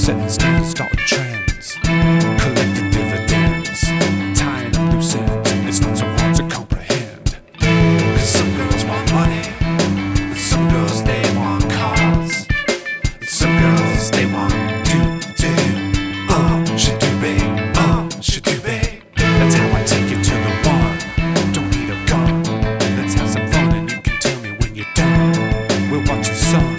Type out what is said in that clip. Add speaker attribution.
Speaker 1: Setting standards, starting trends, collecting dividends, tying up loose ends. It's not so hard to comprehend. 'Cause some girls want money, and some girls they want cars, and some girls they want shadoobe. That's how I take you to the one. Don't need a gun. Let's have some fun, and you can tell me when you're done. We're watching some.